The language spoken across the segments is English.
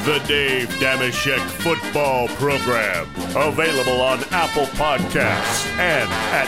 The Dave Dameshek Football Program. Available on Apple Podcasts and at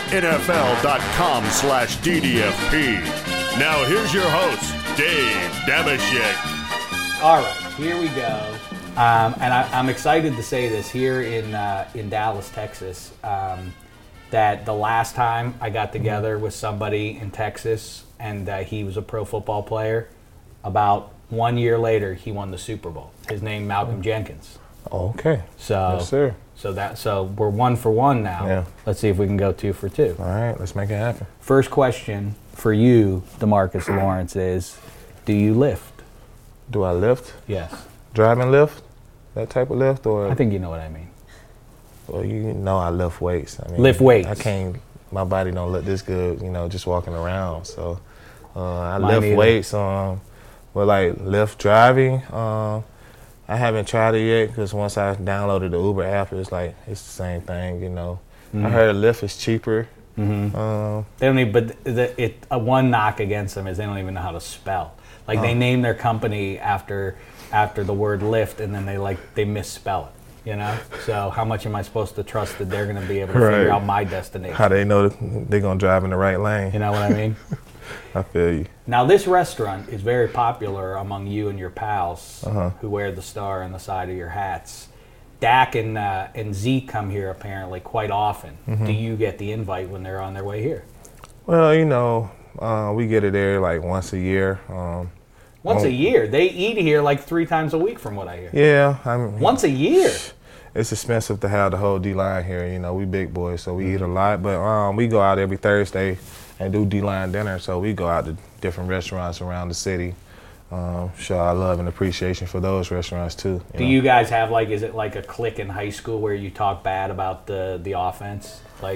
NFL.com/DDFP. Now here's your host, Dave Dameshek. All right, here we go. And I'm excited to say this here in Dallas, Texas, that the last time I got together with somebody in Texas and he was a pro football player, about 1 year later, he won the Super Bowl. His name, Malcolm Jenkins. Okay. So, yes, sir. So we're 1 for 1 now. Yeah. Let's see if we can go 2 for 2. All right, let's make it happen. First question for you, DeMarcus Lawrence, is: do you lift? Do I lift? Yes. Driving lift? That type of lift, or? I think you know what I mean. Well, you know I lift weights. I mean, Lift weights. I can't. My body don't look this good, just walking around. So I Mine lift either. weights. But like lift driving, I haven't tried it yet because once I downloaded the Uber app, it's the same thing. I heard a lift is cheaper. Mm-hmm. They don't even. But one knock against them is they don't even know how to spell. Like they name their company after the word lift, and then they misspell it. So how much am I supposed to trust that they're going to be able to figure out my destination? How they know they're going to drive in the right lane? You know what I mean? I feel you. Now, this restaurant is very popular among you and your pals who wear the star on the side of your hats. Dak and Zeke come here apparently quite often. Mm-hmm. Do you get the invite when they're on their way here? Well, we get it there like once a year. Once a year? They eat here like 3 times a week from what I hear. Yeah. Once a year? It's expensive to have the whole D-line here. We big boys, so we eat a lot. But we go out every Thursday and do D-line dinner. So we go out to different restaurants around the city. Show our love and appreciation for those restaurants too. Do you guys have is it like a clique in high school where you talk bad about the offense?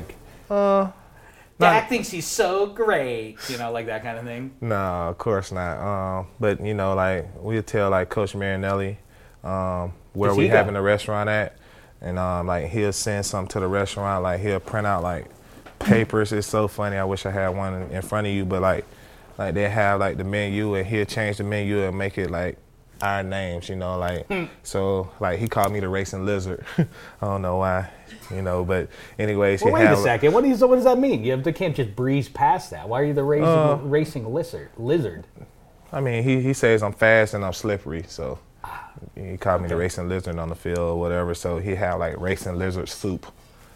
Dak thinks he's so great, like that kind of thing? No, of course not. But, we'll tell, Coach Marinelli where we having a restaurant at. And, he'll send something to the restaurant. He'll print out, papers. It's so funny. I wish I had one in front of you. But, they have, the menu, and he'll change the menu and make it, our names, So, he called me the Racing Lizard. I don't know why, but anyways. Well, wait a second. What does that mean? They can't just breeze past that. Why are you the Racing Lizard? I mean, he says I'm fast and I'm slippery, so he called me the Racing Lizard on the field or whatever, so he had, Racing Lizard soup.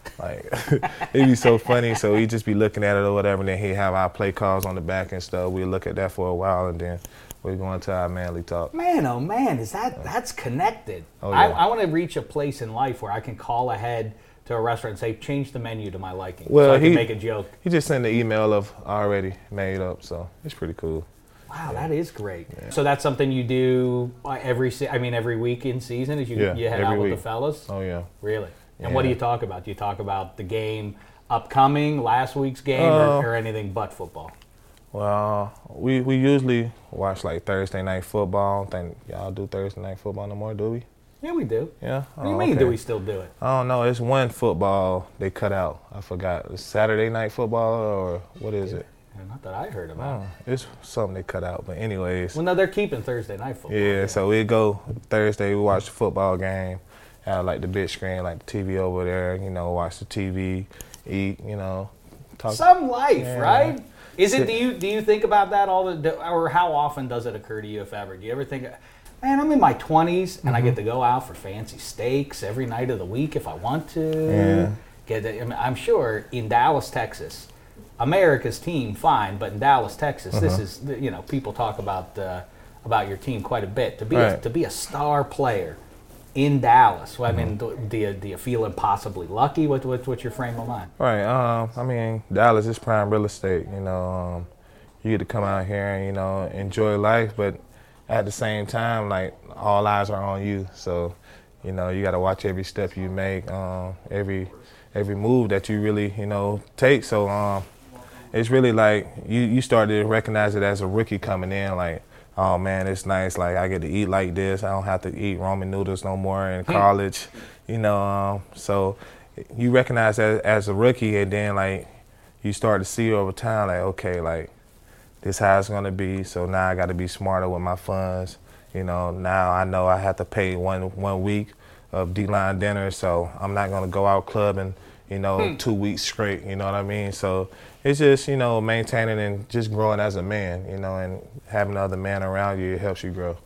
It'd be so funny, so he'd just be looking at it or whatever, and then he'd have our play calls on the back and stuff. We'd look at that for a while, and then we're going to our manly talk. Man, oh man, that's connected. Oh, yeah. I want to reach a place in life where I can call ahead to a restaurant and say, change the menu to my liking, so I can make a joke. He just sent the email of already made up, so it's pretty cool. Wow, that is great. Yeah. So that's something you do every week in season? Is you head out with the fellas? Oh, yeah. Really? And what do you talk about? Do you talk about the game upcoming, last week's game, or anything but football? Well, we usually watch Thursday night football. I think y'all do Thursday night football no more, do we? Yeah, we do. Yeah? What do you mean, do we still do it? I don't know. It's one football they cut out. I forgot. It's Saturday night football, or what is it? Not that I heard about. It's something they cut out. But anyways. Well, no, they're keeping Thursday night football. Yeah, so we go Thursday, we watch the football game. Have the big screen, the TV over there, watch the TV, eat, talk. Some life, right? Is it? Do you think about that or how often does it occur to you, if ever? Do you ever think, man, I'm in my 20s and I get to go out for fancy steaks every night of the week if I want to? Yeah. I'm sure in Dallas, Texas, America's team, fine, but in Dallas, Texas, this is people talk about your team quite a bit. To be a star player in Dallas, I mean, do you feel impossibly lucky? What's your frame of mind? Right. I mean, Dallas is prime real estate. You get to come out here and enjoy life, but at the same time, all eyes are on you. So, you got to watch every step you make, every move that you really take. So, it's really you start to recognize it as a rookie coming in, oh man, it's nice. I get to eat like this. I don't have to eat ramen noodles no more in college, So you recognize that as a rookie, and then you start to see over time, okay, this how it's gonna be. So now I got to be smarter with my funds. You know, now I know I have to pay one week of D-line dinner, so I'm not going to go out clubbing, 2 weeks straight, you know what I mean? So it's just, maintaining and just growing as a man, and having other men around you, it helps you grow.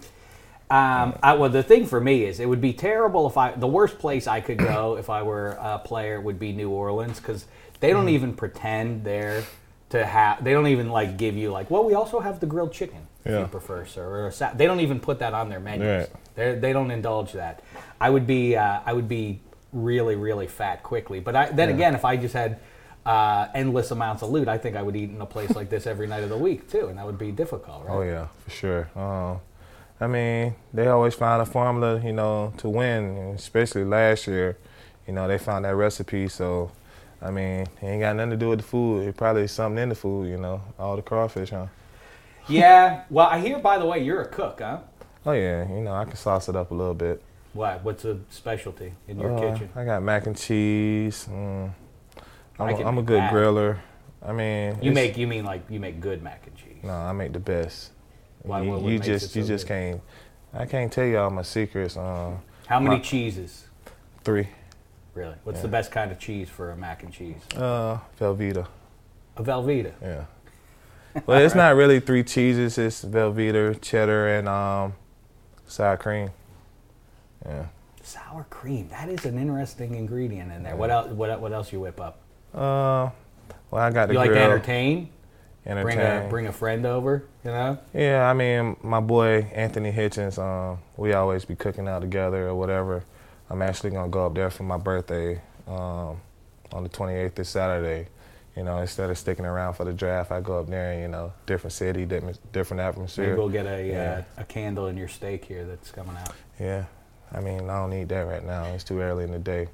Well, the thing for me is it would be terrible the worst place I could go if I were a player would be New Orleans, because they don't even pretend they don't even like give you like, well, we also have the grilled chicken if you prefer, sir. Or they don't even put that on their menus. Right. They don't indulge that. I would be really, really fat quickly. But then again, if I just had endless amounts of loot, I think I would eat in a place like this every night of the week too, and that would be difficult, right? Oh yeah, for sure. I mean, they always find a formula, to win, and especially last year. They found that recipe, so. I mean, it ain't got nothing to do with the food. It probably is something in the food, all the crawfish, huh? Yeah. Well, I hear, by the way, you're a cook, huh? Oh, yeah. I can sauce it up a little bit. What? What's a specialty in your kitchen? I got mac and cheese. I'm a good griller. I mean, you make good mac and cheese. No, I make the best. Why? You just can't. I can't tell you all my secrets. How many cheeses? 3. Really? What's the best kind of cheese for a mac and cheese? Velveeta. A Velveeta? Yeah. Well, it's not really 3 cheeses. It's Velveeta, cheddar, and sour cream. Yeah. Sour cream. That is an interesting ingredient in there. Yeah. What else you whip up? Well, I got the grill. You like to entertain? Bring a friend over, Yeah, I mean, my boy Anthony Hitchens, we always be cooking out together or whatever. I'm actually going to go up there for my birthday on the 28th this Saturday. Instead of sticking around for the draft, I go up there and, different city, different atmosphere. Maybe we'll get a candle in your steak here that's coming out. Yeah. I mean, I don't need that right now. It's too early in the day,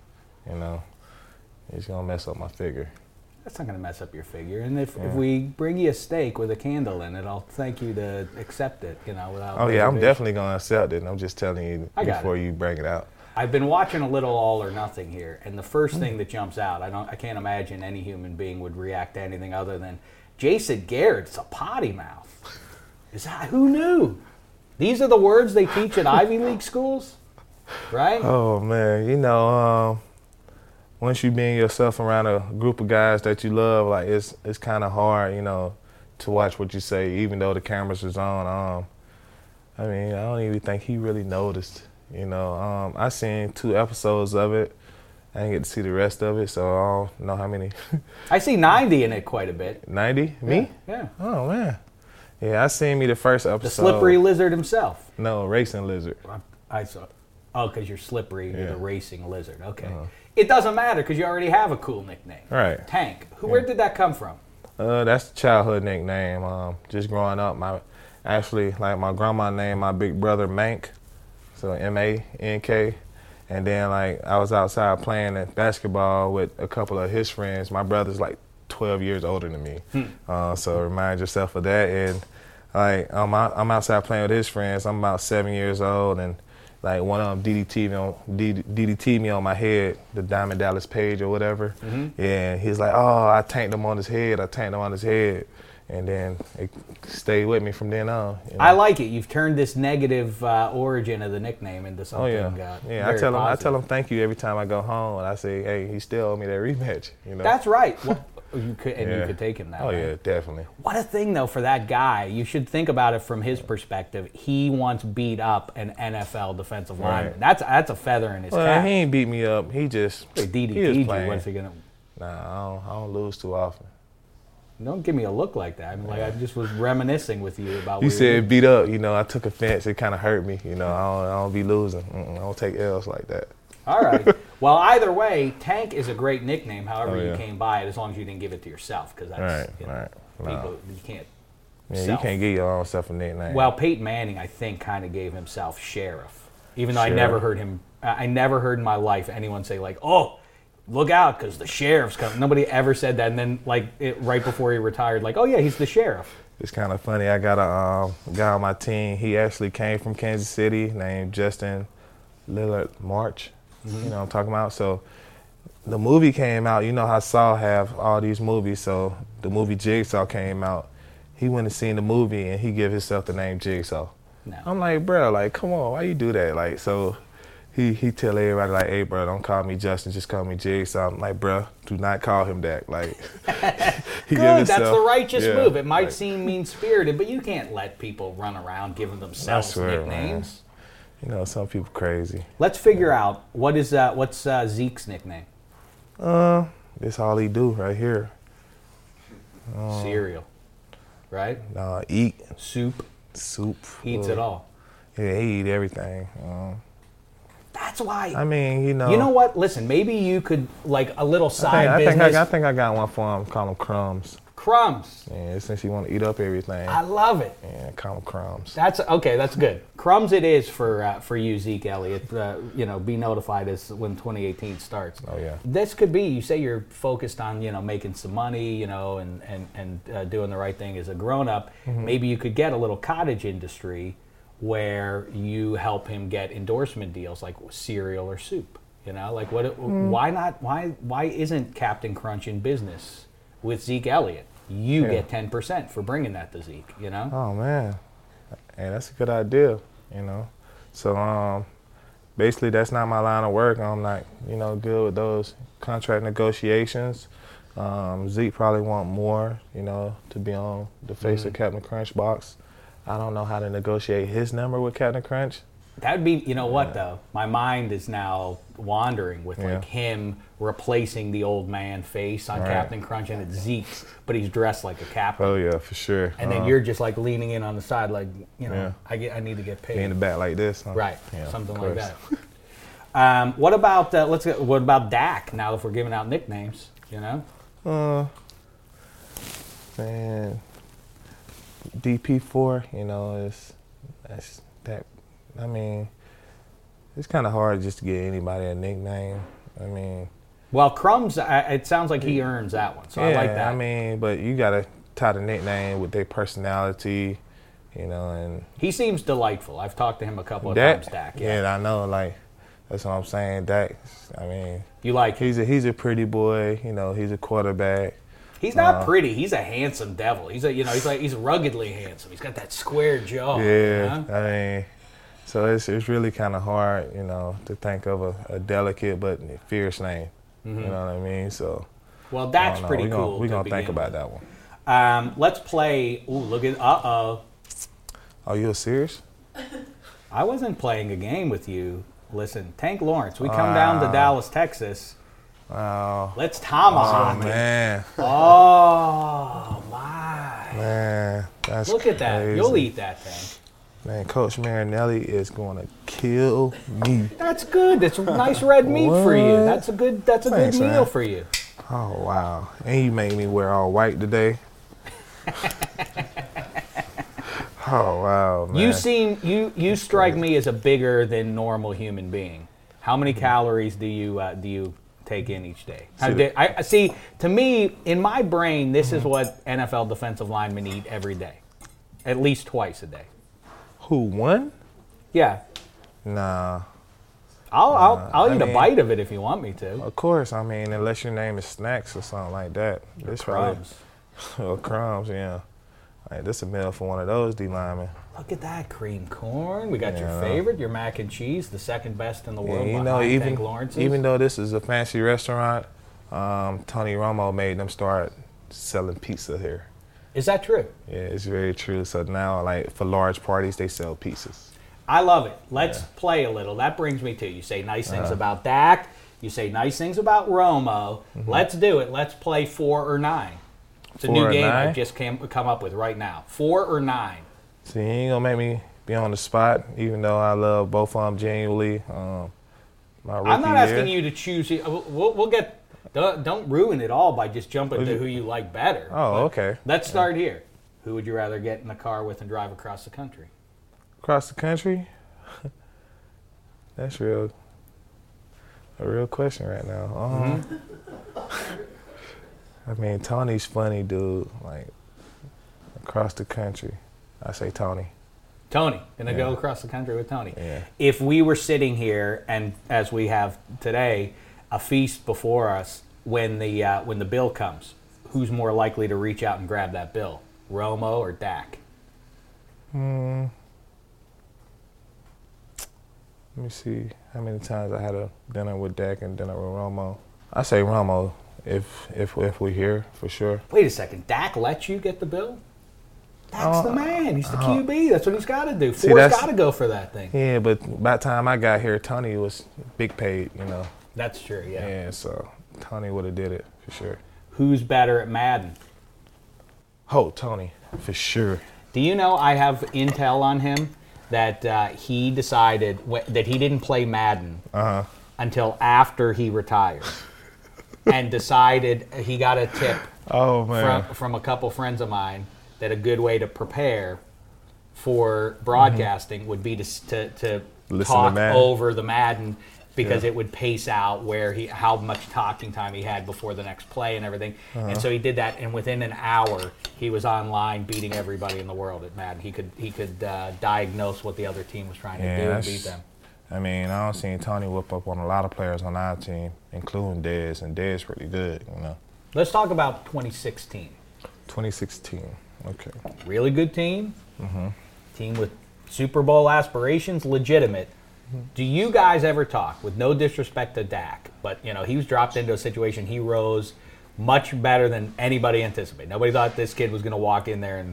It's going to mess up my figure. That's not going to mess up your figure. And if we bring you a steak with a candle in it, I'll thank you to accept it, without... Oh, yeah, I'm definitely going to accept it. I'm just telling you before you bring it out. I've been watching a little All or Nothing here, and the first thing that jumps out, I can't imagine any human being would react to anything other than Jason Garrett's a potty mouth. Who knew? These are the words they teach at Ivy League schools, right? Oh man, once you being yourself around a group of guys that you love, like it's kind of hard, to watch what you say, even though the cameras is on. I mean, I don't even think he really noticed. I seen 2 episodes of it. I didn't get to see the rest of it, so I don't know how many. I see 90 in it quite a bit. 90? Me? Yeah. Oh, man. Yeah, I seen me the first episode. The slippery lizard himself. No, racing lizard. I saw. Oh, because you're slippery, you're the racing lizard. Okay. It doesn't matter because you already have a cool nickname. Right. Tank. Where did that come from? That's the childhood nickname. Just growing up, my grandma named my big brother Mank. So M-A-N-K, and then I was outside playing at basketball with a couple of his friends. My brother's 12 years older than me, so remind yourself of that. And I'm outside playing with his friends. I'm about 7 years old, and one of them DDT me on my head, the Diamond Dallas Page or whatever. Mm-hmm. And he's like, "Oh, I tanked him on his head. And then it stayed with me from then on. I like it. You've turned this negative origin of the nickname into something. Oh yeah. I tell him thank you every time I go home, and I say, hey, he still owe me that rematch. That's right. Well, you could take him that way. Oh yeah, definitely. What a thing though for that guy. You should think about it from his perspective. He once beat up an NFL defensive lineman. That's a feather in his cap. He ain't beat me up. He just DDT'd you. What's he gonna? Nah, I don't lose too often. Don't give me a look like that. I just was reminiscing with you about. You said beat up. I took offense. It kind of hurt me. I don't be losing. I don't take L's like that. All right. Well, either way, Tank is a great nickname. However you came by it, as long as you didn't give it to yourself, because that's right. People you can't. Yeah, you can't give your own self a nickname. Well, Peyton Manning, I think, kind of gave himself Sheriff, even though I never heard him. I never heard in my life anyone say "Oh, look out, because the sheriff's coming." Nobody ever said that. And then, right before he retired, "Oh, yeah, he's the sheriff." It's kind of funny. I got a guy on my team. He actually came from Kansas City named Justin Lillard March. Mm-hmm. You know what I'm talking about? So the movie came out. You know how Saul have all these movies. So the movie Jigsaw came out. He went and seen the movie, and he gave himself the name Jigsaw. No. I'm like, bro, like, come on, why you do that? Like, so he tell everybody, like, hey, bro, don't call me Justin, just call me Jigsaw. I'm like, bro, do not call him that. Like, he Good, that's the righteous yeah, move. It might like, seem mean-spirited, but you can't let people run around giving themselves swear, nicknames. You know, some people crazy. Let's figure out what's Zeke's nickname. This all he do right here. Cereal, right? Eat Soup. soup. Eats it all. Yeah, he eat everything. That's why. I mean, you know. You know what? Listen, maybe you could like a little side business. I think I got one for him. Call him Crumbs. Crumbs. Yeah, since you want to eat up everything. I love it. Yeah, call him Crumbs. That's okay. That's good. Crumbs. It is for you, Zeke Elliott. Be notified as when 2018 starts. Oh yeah. This could be. You say you're focused on making some money, and doing the right thing as a grown up. Mm-hmm. Maybe you could get a little cottage industry where you help him get endorsement deals like cereal or soup. Like what? Why not? Why isn't Captain Crunch in business with Zeke Elliott? You get 10% for bringing that to Zeke. Oh man, hey, that's a good idea. So basically that's not my line of work. I'm not good with those contract negotiations. Zeke probably want more, to be on the face of Captain Crunch box. I don't know how to negotiate his number with Captain Crunch. That would be, what though? My mind is now wandering with like him replacing the old man face on Captain Crunch, and it's Zeke's, but he's dressed like a captain. Oh yeah, for sure. And then you're just like leaning in on the side, like I need to get paid. Be in the back like this, huh? Right? Yeah, something like that. What about what about Dak? Now, if we're giving out nicknames, man, DP4, that's that. I mean, it's kind of hard just to get anybody a nickname. I mean, well, Crumbs, it sounds like he earns that one, so I like that. I mean, but you gotta tie the nickname with their personality, and he seems delightful. I've talked to him a couple of times, Dak. Yeah, I know. Like that's what I'm saying. Dak. I mean, you like him? He's a pretty boy. He's a quarterback. He's not pretty. He's a handsome devil. He's he's ruggedly handsome. He's got that square jaw. Yeah, I mean. So it's really kind of hard, to think of a delicate but fierce name. Mm-hmm. You know what I mean? So. Well, that's pretty cool. We're gonna think about that one. Let's play. Ooh, look at. Are you serious? I wasn't playing a game with you. Listen, Tank Lawrence. We come down to Dallas, Texas. Wow. Let's tomahawk. Oh man. Oh my. Man, that's look at that. crazy. You'll eat that thing. Man, Coach Marinelli is going to kill me. That's good. That's nice red meat for you. That's a good Thanks, meal man. for you. Oh wow! And you made me wear all white today. Oh wow, man. You strike me as a bigger than normal human being. How many calories do you take in each day? I see. To me, in my brain, this is what NFL defensive linemen eat every day, at least twice a day. Who won? Yeah. Nah. I'll eat a bite of it if you want me to. Of course. I mean, unless your name is Snacks or something like that. It's Crumbs. Or Crumbs, yeah. Like, this is a meal for one of those D linemen. Look at that cream corn. We got your favorite, your mac and cheese, the second best in the world. Even though this is a fancy restaurant, Tony Romo made them start selling pizza here. Is that true? Yeah, it's very true. So now, like, for large parties, they sell pizzas. I love it. Let's play a little. That brings me to, you say nice things about Dak. You say nice things about Romo. Mm-hmm. Let's do it. Let's play 4 or 9. It's a new game I just come up with right now. 4 or 9. See, you ain't going to make me be on the spot, even though I love both of them genuinely. My rookie I'm not asking you to choose. We'll get... Don't ruin it all by just jumping to who you like better. Oh, okay. Let's start here. Who would you rather get in a car with and drive across the country? Across the country? That's a real question right now. I mean, Tony's funny, dude. Like, across the country, I say Tony. Tony, gonna go across the country with Tony. Yeah. If we were sitting here and as we have today, a feast before us, when the bill comes, who's more likely to reach out and grab that bill, Romo or Dak? Let me see how many times I had a dinner with Dak and dinner with Romo. I say Romo if we're here for sure. Wait a second. Dak lets you get the bill? Dak's the man. He's the QB. That's what he's got to do. Ford's got to go for that thing. Yeah, but by the time I got here, Tony was big paid, you know. That's true, yeah. Yeah, so Tony would have did it for sure. Who's better at Madden? Oh, Tony, for sure. Do you know I have intel on him that he decided that he didn't play Madden until after he retired and decided he got a tip from a couple friends of mine that a good way to prepare for broadcasting would be to talk over the Madden because it would pace out how much talking time he had before the next play and everything. And so he did that, and within an hour he was online beating everybody in the world at Madden. He could diagnose what the other team was trying to do and beat them. I mean, I don't see Tony whip up on a lot of players on our team, including Dez, and Dez pretty good, you know. Let's talk about 2016. 2016. Okay. Really good team. Team with Super Bowl aspirations, legitimate. Do you guys ever talk, with no disrespect to Dak, but you know he was dropped into a situation, he rose much better than anybody anticipated. Nobody thought this kid was going to walk in there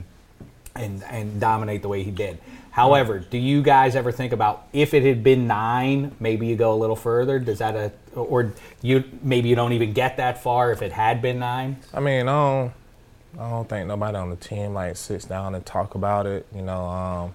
and dominate the way he did. However, do you guys ever think about if it had been 9, maybe you go a little further? Does that or maybe you don't even get that far if it had been 9? I mean, I don't think nobody on the team like sits down and talk about it. You know,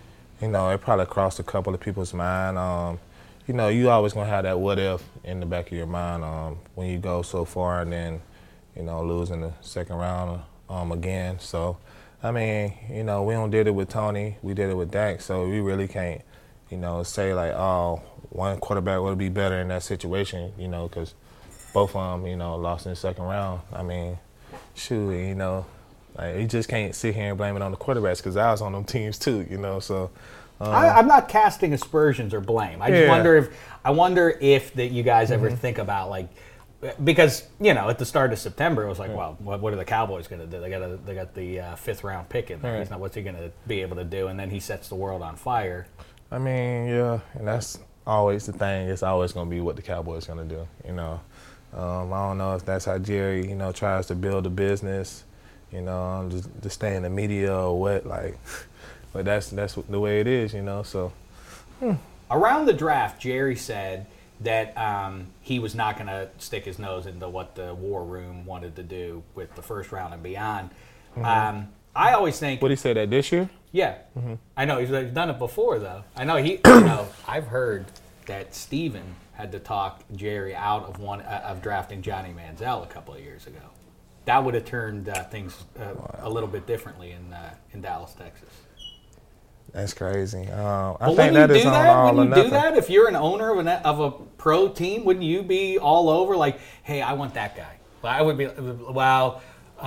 it probably crossed a couple of people's mind. You know, you always gonna have that what if in the back of your mind when you go so far and then, you know, lose in the second round again. So, I mean, you know, we don't did it with Tony, we did it with Dak, so we really can't, you know, say like, oh, one quarterback would be better in that situation, you know, because both of them, you know, lost in the second round. I mean, shoot, you know, like you just can't sit here and blame it on the quarterbacks because I was on them teams too, you know. So I'm not casting aspersions or blame. I just wonder if that you guys ever think about like, because you know at the start of September it was like, well, what are the Cowboys going to do? They got the 5th round pick in there. What's he going to be able to do? And then he sets the world on fire. I mean, yeah, and that's always the thing. It's always going to be what the Cowboys going to do, you know. I don't know if that's how Jerry, you know, tries to build a business, you know, to stay in the media or what, like. But that's the way it is, you know. So around the draft, Jerry said that he was not going to stick his nose into what the war room wanted to do with the first round and beyond. I always think. What did he say that this year? Yeah, I know he's done it before though. I know he. You know, I've heard that Steven had to talk Jerry out of drafting Johnny Manziel a couple of years ago. That would have turned things a little bit differently in Dallas, Texas. That's crazy. I think that is on all or nothing. When you do that, if you're an owner of a pro team, wouldn't you be all over like, hey, I want that guy? Well, I would be, well,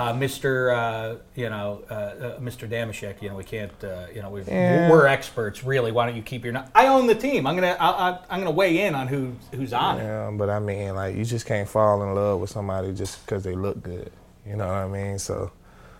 Mr. Mr. Damashek, you know, we can't, you know, we're experts, really. Why don't you keep your? I own the team. I'm gonna weigh in on who's on it. Yeah, but I mean, like, you just can't fall in love with somebody just because they look good. You know what I mean? So,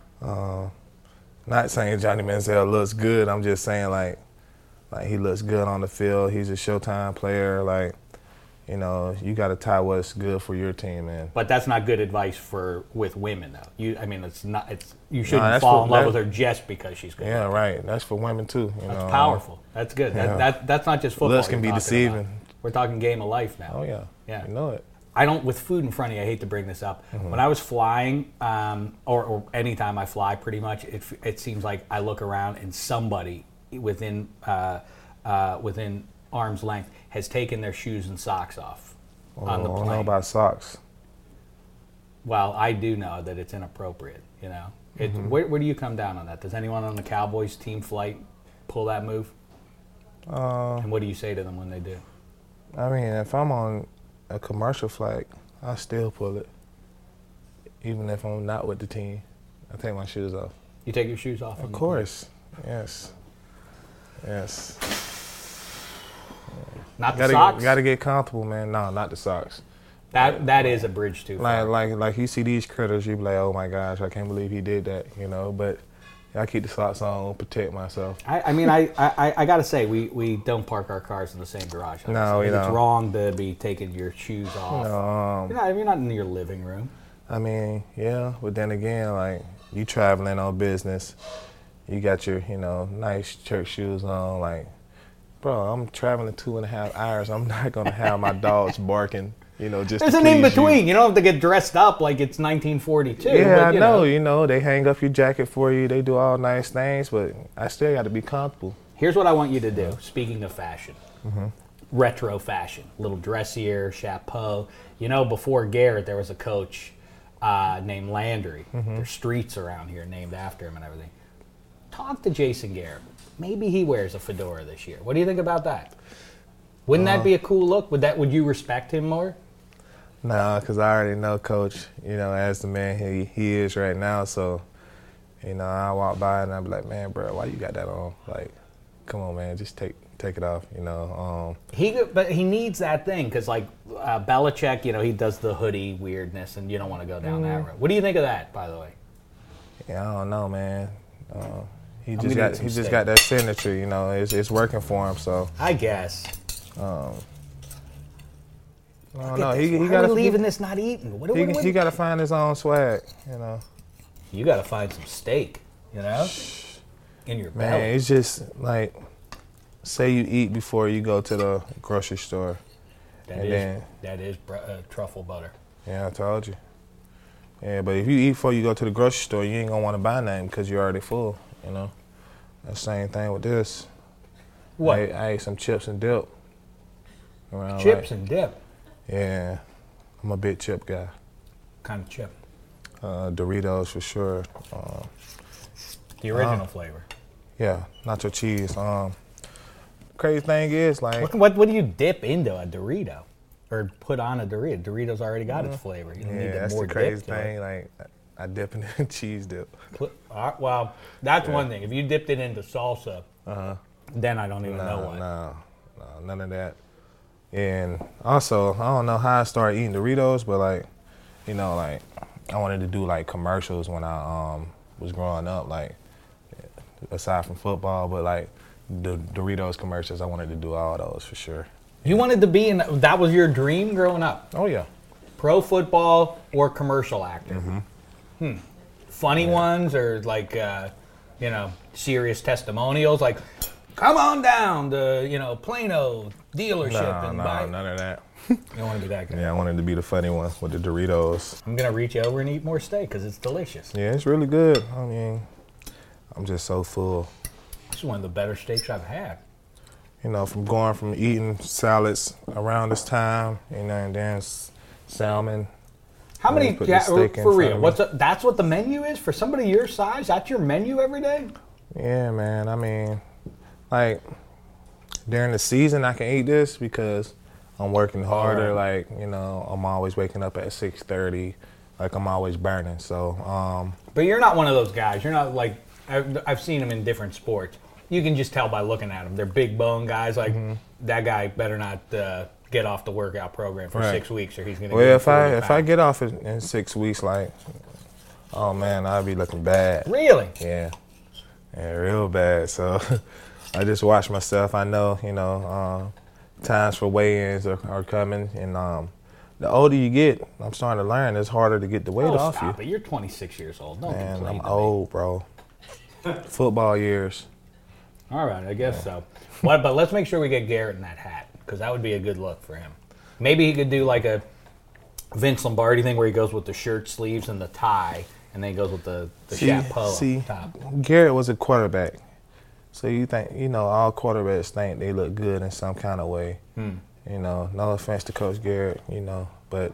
not saying Johnny Manziel looks good. I'm just saying like he looks good on the field. He's a Showtime player. Like, you know, you got to tie what's good for your team in. But that's not good advice with women, though. You shouldn't fall in love with her just because she's good. Yeah, right. That's for women too. That's powerful. That's good. Yeah. That's not just football. Looks can be deceiving. About. We're talking game of life now. Oh yeah. Yeah. You know it. I don't, with food in front of you, I hate to bring this up. When I was flying, or anytime I fly pretty much, it seems like I look around and somebody within arm's length has taken their shoes and socks off on the plane. I don't know about socks. Well, I do know that it's inappropriate, you know. Where do you come down on that? Does anyone on the Cowboys team flight pull that move? And what do you say to them when they do? I mean, if I'm on a commercial flight, I still pull it. Even if I'm not with the team, I take my shoes off. You take your shoes off? Of course, yes. Not the socks? Got to get comfortable, man. No, not the socks. That is a bridge too far. Like you see these critters, you be like, oh my gosh, I can't believe he did that, you know. But I keep the socks on, protect myself. I mean, I got to say, we don't park our cars in the same garage. No, It's don't. wrong to be taking your shoes off. You're not in your living room. I mean, yeah, but then again, like, you traveling on business, you got your, nice church shoes on, like, bro, I'm traveling 2.5 hours. I'm not going to have my dogs barking, just There's to an please in-between. you. You don't have to get dressed up like it's 1942. Yeah, but, I know. They hang up your jacket for you. They do all nice things, but I still got to be comfortable. Here's what I want you to do, speaking of fashion. Retro fashion. A little dressier, chapeau. Before Garrett, there was a coach named Landry. There's streets around here named after him and everything. Talk to Jason Garrett. Maybe he wears a fedora this year. What do you think about that? Wouldn't that be a cool look? Would you respect him more? Nah, because I already know Coach, as the man he is right now. So, I walk by and I be like, man, bro, why you got that on? Like, come on, man, just take it off, But he needs that thing because, like, Belichick, he does the hoodie weirdness, and you don't want to go down that road. What do you think of that, by the way? Yeah, I don't know, man. He gonna just need some got that signature, it's working for him. So I guess. I don't Look know. at this. He Why got are we leaving this not eaten? he got to find his own swag, You got to find some steak, in your Man, belly. it's just like, say you eat before you go to the grocery store. That is truffle butter. Yeah, I told you. Yeah, but if you eat before you go to the grocery store, you ain't gonna want to buy nothing because you're already full. That's the same thing with this. What? I ate some chips and dip. Chips and dip. Yeah, I'm a big chip guy. What kind of chip? Doritos for sure. The original flavor. Yeah, nacho cheese. Crazy thing is, like, What do you dip into a Dorito? Or put on a Dorito? Doritos already got its flavor. You don't need that's more the crazy dip to thing. it. Like, I dip it in cheese dip. Well, that's one thing. If you dipped it into salsa, then I don't even know what. No, none of that. And also, I don't know how I started eating Doritos, but like, I wanted to do like commercials when I was growing up, like aside from football, but like the Doritos commercials, I wanted to do all those for sure. You wanted to be in that was your dream growing up? Oh yeah. Pro football or commercial actor? Funny ones or like, serious testimonials? Like, come on down to, Plano dealership and buy. None of that. You don't want to be that guy. Yeah, I wanted to be the funny one with the Doritos. I'm going to reach over and eat more steak because it's delicious. Yeah, it's really good. I mean, I'm just so full. This is one of the better steaks I've had. From eating salads around this time, and then salmon. How many, put the steak in for front real, of me. that's what the menu is? For somebody your size, that's your menu every day? Yeah, man. I mean, like, during the season, I can eat this because I'm working harder. Right. Like, I'm always waking up at 6:30. Like, I'm always burning. So, But you're not one of those guys. You're not like, I've seen them in different sports. You can just tell by looking at them. They're big bone guys. Like, that guy better not get off the workout program for 6 weeks or he's going to well, if I get off in 6 weeks, like, oh, man, I'll be looking bad. Really? Yeah, real bad. So I just watch myself. I know, times for weigh-ins are coming. And the older you get, I'm starting to learn it's harder to get the weight off you. Stop it. You're 26 years old. Don't Man, complain I'm to me. old, bro. Football years. All right, I guess so. But let's make sure we get Garrett in that hat because that would be a good look for him. Maybe he could do like a Vince Lombardi thing where he goes with the shirt sleeves and the tie, and then he goes with the chapeau top. Garrett was a quarterback. So you think, all quarterbacks think they look good in some kind of way. No offense to Coach Garrett, but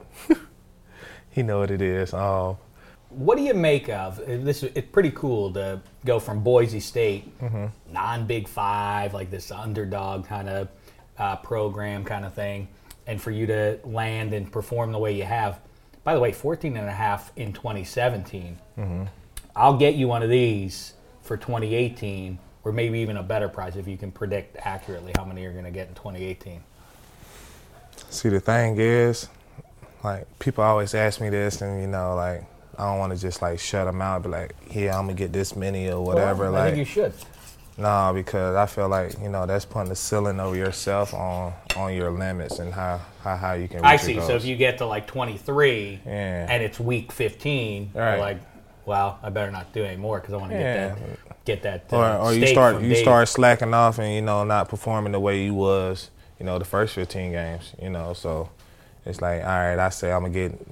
he know what it is. What do you make of this? It's pretty cool to go from Boise State, non-Big Five, like this underdog kind of program kind of thing, and for you to land and perform the way you have. By the way, 14.5 in 2017. I'll get you one of these for 2018, or maybe even a better price if you can predict accurately how many you're going to get in 2018. See, the thing is, like, people always ask me this, and, like, I don't want to just like shut them out, be like, yeah, I'm gonna get this many or whatever. Well, I think you should. No, because I feel like, that's putting the ceiling over yourself on your limits and how you can reach I see. your goals. So if you get to like 23 Yeah. and it's week 15, Right. you're like, well, I better not do any more because I want to get that. Or you start slacking off and not performing the way you was the first 15 games. So it's like, all right, I say I'm gonna get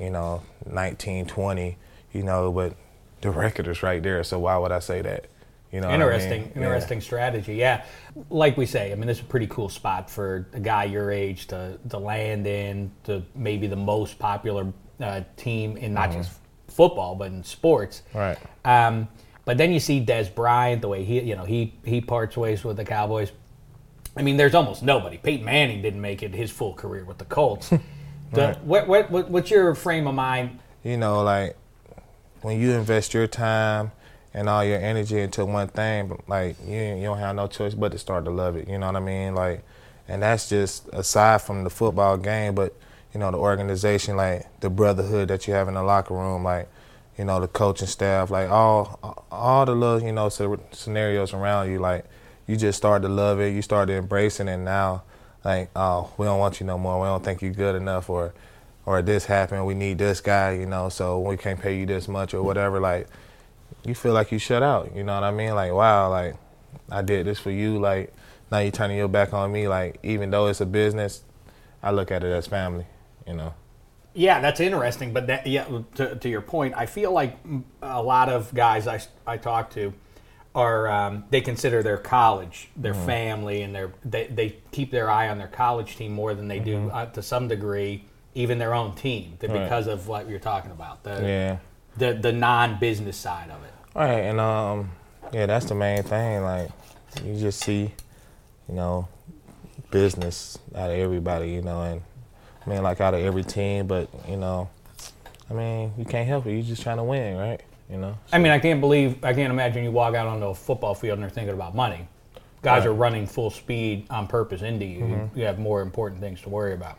19, 20, but the record is right there. So why would I say that? Interesting strategy. Yeah, like we say, I mean, this is a pretty cool spot for a guy your age to land in to maybe the most popular team in not just football but in sports. Right. But then you see Dez Bryant, the way he parts ways with the Cowboys. I mean, there's almost nobody. Peyton Manning didn't make it his full career with the Colts. Right. What's your frame of mind? Like when you invest your time and all your energy into one thing, but like you don't have no choice but to start to love it. You know what I mean? Like, and that's just aside from the football game, but the organization, like the brotherhood that you have in the locker room, like the coaching staff, like all the little scenarios around you, like you just start to love it. You start to embrace it, and now like, oh, we don't want you no more. We don't think you're good enough, or this happened. We need this guy, so we can't pay you this much or whatever. Like, you feel like you shut out, you know what I mean? Like, wow, like, I did this for you. Like, now you're turning your back on me. Like, even though it's a business, I look at it as family, Yeah, that's interesting. But to your point, I feel like a lot of guys I talk to are they consider their college, their family, and they keep their eye on their college team more than they do to some degree even their own team because of what you're talking about. The non-business side of it. All right, and that's the main thing. Like, you just see, business out of everybody, and I mean, like out of every team. But I mean, you can't help it. You're just trying to win, right? So. I mean, I can't imagine you walk out onto a football field and they're thinking about money. Guys are running full speed on purpose into you. You have more important things to worry about.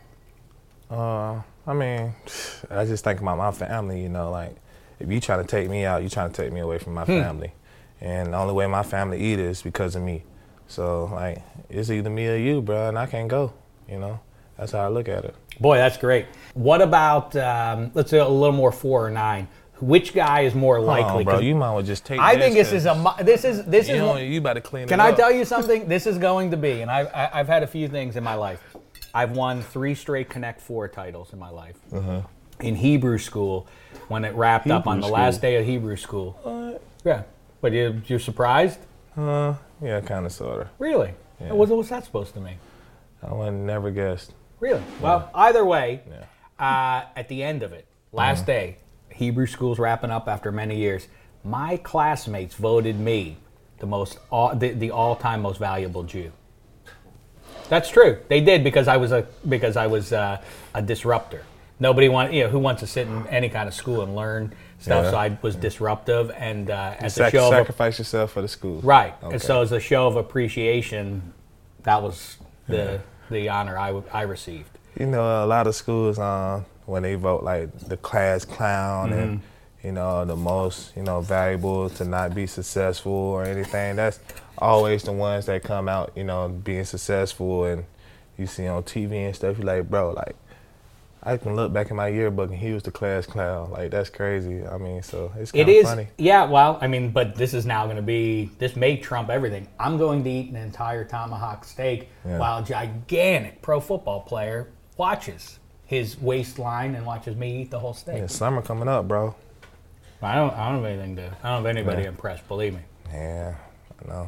I mean, I just think about my family, like, if you trying to take me out, you trying to take me away from my family. And the only way my family eat is because of me. So, like, it's either me or you, bro, and I can't go, That's how I look at it. Boy, that's great. What about, let's say a little more 4 or 9. Which guy is more likely? Hold on, bro, you might well just take I think this is you better clean it up. Can I tell you something? This is going to be, and I've had a few things in my life. I've won 3 straight Connect 4 titles in my life. In Hebrew school, when it wrapped up on the last day of Hebrew school. What? Yeah. But you're surprised? Yeah, kind of, sort of. Really? Yeah. What's that supposed to mean? I would have never guessed. Really? Well, either way, at the end of it, last day, Hebrew school's wrapping up after many years. My classmates voted me the all-time most valuable Jew. That's true. They did because I was a disruptor. Nobody who wants to sit in any kind of school and learn stuff. So I was disruptive, and as a show sacrifice yourself for the school. Right. Okay. And so as a show of appreciation, that was the honor I received. A lot of schools when they vote like the class clown and the most valuable to not be successful or anything. That's always the ones that come out being successful, and you see on TV and stuff. You're like, bro, like, I can look back in my yearbook and he was the class clown. Like, that's crazy. I mean, so it's kind of funny. Yeah, well, I mean, but this is now going to be, this may trump everything. I'm going to eat an entire tomahawk steak while a gigantic pro football player watches his waistline and watches me eat the whole steak. Yeah, summer coming up, bro. I don't have anything to, I don't have anybody impressed, believe me. Yeah, I know.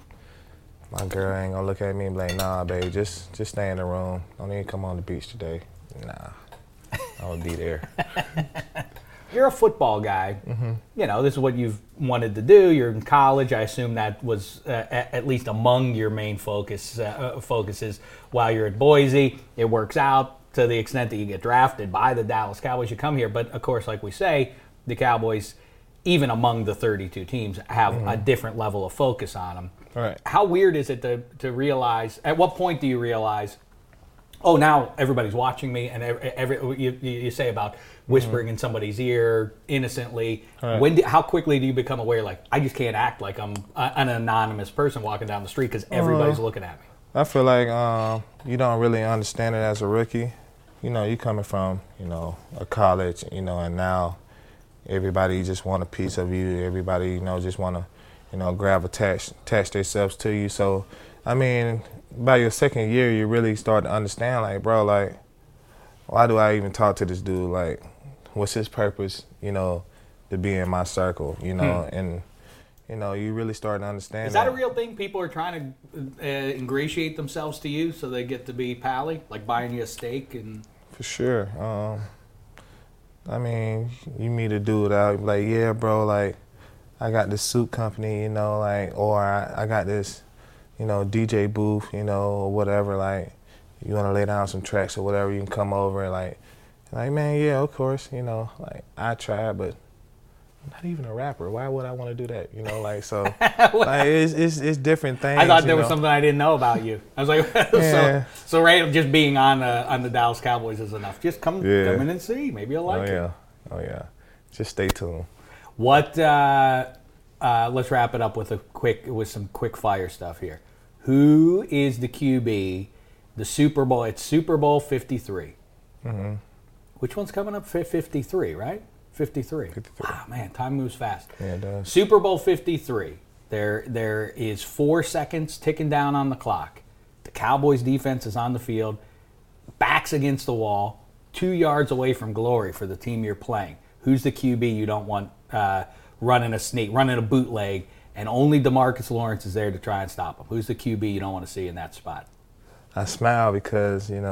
My girl ain't going to look at me and be like, nah, babe, just stay in the room. Don't even come on the beach today. Nah. I'll be there. You're a football guy. This is what you've wanted to do. You're in college. I assume that was at least among your main focuses while you're at Boise. It works out to the extent that you get drafted by the Dallas Cowboys. You come here. But, of course, like we say, the Cowboys, even among the 32 teams, have a different level of focus on them. Right. How weird is it to realize, at what point do you realize oh, now everybody's watching me, and you say about whispering in somebody's ear innocently. Right. How quickly do you become aware, like, I just can't act like I'm an anonymous person walking down the street because everybody's looking at me? I feel like you don't really understand it as a rookie. You coming from, a college, and now everybody just want a piece of you. Everybody, just want to, attach themselves to you. So, I mean, by your second year, you really start to understand, like, bro, like, why do I even talk to this dude? Like, what's his purpose, to be in my circle, and, you really start to understand. Is that a real thing? People are trying to ingratiate themselves to you so they get to be pally, like buying you a steak? And For sure. I mean, you meet a dude out, like, yeah, bro, like, I got this suit company, like, or I got this, DJ booth, or whatever, like, you want to lay down some tracks or whatever, you can come over and like, man, yeah, of course, like, I try, but I'm not even a rapper. Why would I want to do that? Like, so, like, it's different things. I thought there was something I didn't know about you. I was like, Yeah. so right, just being on the Dallas Cowboys is enough. Just come in and see. Maybe you'll like it. Oh yeah. Just stay tuned. What? Let's wrap it up with some quick fire stuff here. Who is the QB? The Super Bowl. It's Super Bowl 53. Mm-hmm. Which one's coming up? 53, right? 53. Wow, man, time moves fast. Yeah, it does. Super Bowl 53. There is 4 seconds ticking down on the clock. The Cowboys defense is on the field, backs against the wall, 2 yards away from glory for the team you're playing. Who's the QB you don't want running a sneak, running a bootleg, and only DeMarcus Lawrence is there to try and stop him? Who's the QB you don't want to see in that spot? I smile because, we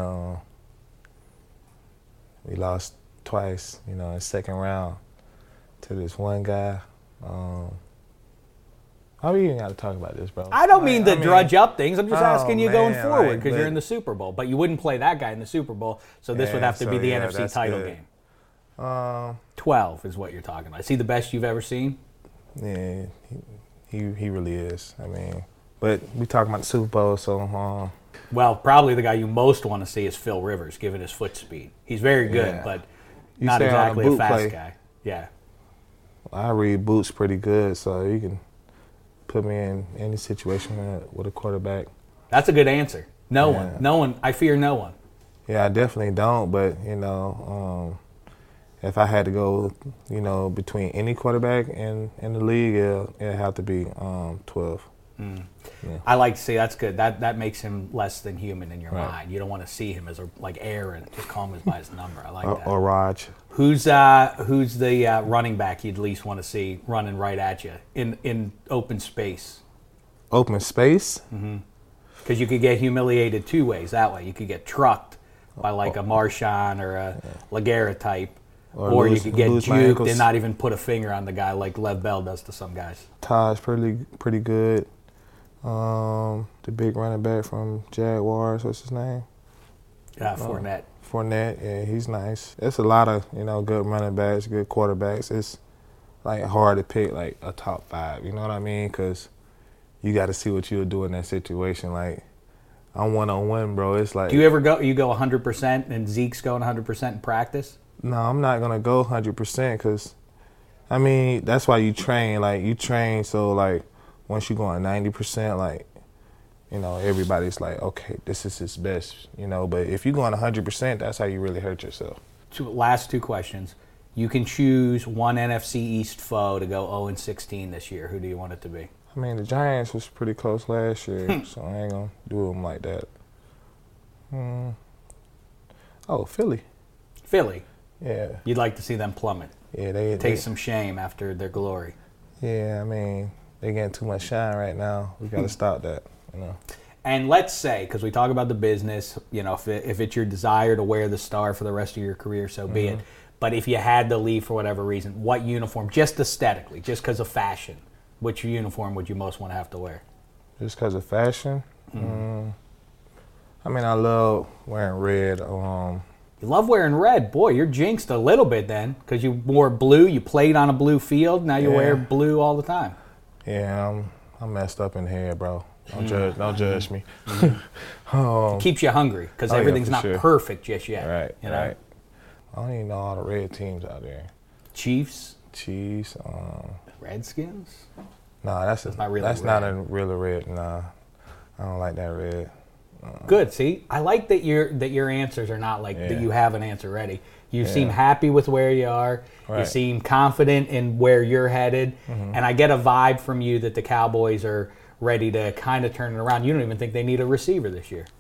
lost twice, in second round to this one guy. How we even got to talk about this, bro? I don't mean to drudge up things. I'm just asking you going forward because but you're in the Super Bowl. But you wouldn't play that guy in the Super Bowl, so this would have to be the NFC title game. 12 is what you're talking about. Is he the best you've ever seen? Yeah, he really is. I mean, but we talking about the Super Bowl, so... Well, probably the guy you most want to see is Phil Rivers, given his foot speed. He's very good, but not exactly a fast guy. Yeah. I read boots pretty good, so you can put me in any situation with a quarterback. That's a good answer. No one. I fear no one. Yeah, I definitely don't, but, if I had to go, between any quarterback in the league, it'd have to be 12. Mm. Yeah. I like to see that's good. That makes him less than human in your mind. You don't want to see him as like Aaron. Just call him by his number. I like that. Or Raj. Who's the running back you'd least want to see running right at you in open space? Open space? Mm-hmm. Because you could get humiliated 2 ways. That way, you could get trucked by like a Marshawn or a LaGarrette type. Or you could get juked and not even put a finger on the guy like Lev Bell does to some guys. Taj's pretty good. The big running back from Jaguars, what's his name? Fournette. Fournette, yeah, he's nice. It's a lot of, good running backs, good quarterbacks. It's, like, hard to pick, like, a top 5, you know what I mean? Because you got to see what you'll do in that situation. Like, I'm one-on-one, bro. It's like... Do you ever go 100% and Zeke's going 100% in practice? No, I'm not going to go 100% because, I mean, that's why you train. Like, you train so, like, once you go on 90%, like, everybody's like, okay, this is his best, But if you go on 100%, that's how you really hurt yourself. Last 2 questions. You can choose one NFC East foe to go 0-16 this year. Who do you want it to be? I mean, the Giants was pretty close last year, so I ain't going to do them like that. Oh, Philly. Philly? Yeah. You'd like to see them plummet. Yeah, they taste some shame after their glory. Yeah, I mean, they're getting too much shine right now. We got to stop that, And let's say, because we talk about the business, if it's your desire to wear the star for the rest of your career, so be it. But if you had to leave for whatever reason, what uniform, just aesthetically, just because of fashion, which uniform would you most want to have to wear? Just because of fashion? I mean, I love wearing red. You love wearing red. Boy, you're jinxed a little bit then, because you wore blue, you played on a blue field, now you wear blue all the time. Yeah, I'm messed up in here, bro. Don't judge me. It keeps you hungry because everything's not perfect just yet. Right, you know? right. I don't even know all the red teams out there. Chiefs. Redskins. Nah, that's not really. That's red. Not a real red. Nah, I don't like that red. Good. See, I like that your answers are not like that. You have an answer ready. You seem happy with where you are. Right. You seem confident in where you're headed, and I get a vibe from you that the Cowboys are ready to kind of turn it around. You don't even think they need a receiver this year.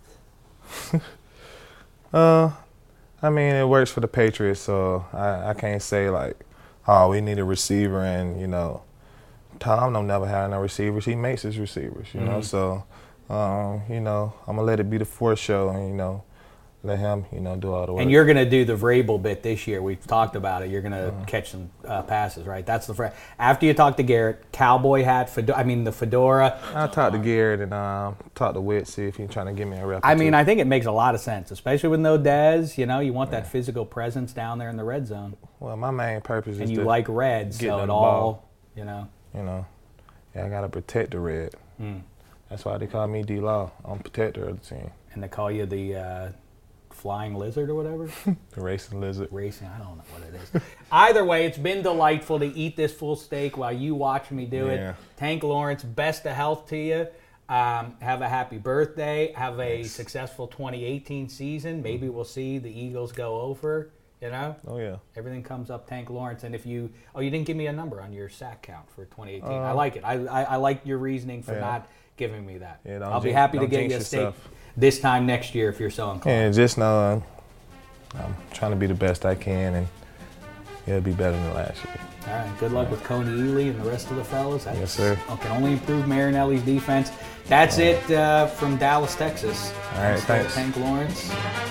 I mean, it works for the Patriots, so I can't say like, oh, we need a receiver, and Tom don't never have no receivers. He makes his receivers, you know. So, I'm gonna let it be the fourth show, and let him, do all the work. And you're gonna do the Vrabel bit this year. We've talked about it. You're gonna catch some passes, right? That's the after you talk to Garrett, cowboy hat, the fedora. I talked to Garrett and talked to Witt, see if he's trying to give me a rep. I think it makes a lot of sense, especially with no Dez. You want that physical presence down there in the red zone. Well, my main purpose is and you like red, so it all, Yeah, I gotta protect the red. That's why they call me D-Law. I'm protector of the team. And they call you the flying lizard or whatever? The racing lizard. Racing, I don't know what it is. Either way, it's been delightful to eat this full steak while you watch me do it. Tank Lawrence, best of health to you. Have a happy birthday. Have a successful 2018 season. Maybe we'll see the Eagles go over. Oh, yeah. Everything comes up Tank Lawrence. And if you didn't give me a number on your sack count for 2018. I like it. I like your reasoning for not giving me that. Yeah, I'll be happy to get you a steak this time next year if you're so inclined. Yeah, just know I'm trying to be the best I can, and it'll be better than last year. All right, good luck with Coney Ely and the rest of the fellas. Yes, sir. Can only improve Marinelli's defense. That's it from Dallas, Texas. All right, thanks. Tank Lawrence.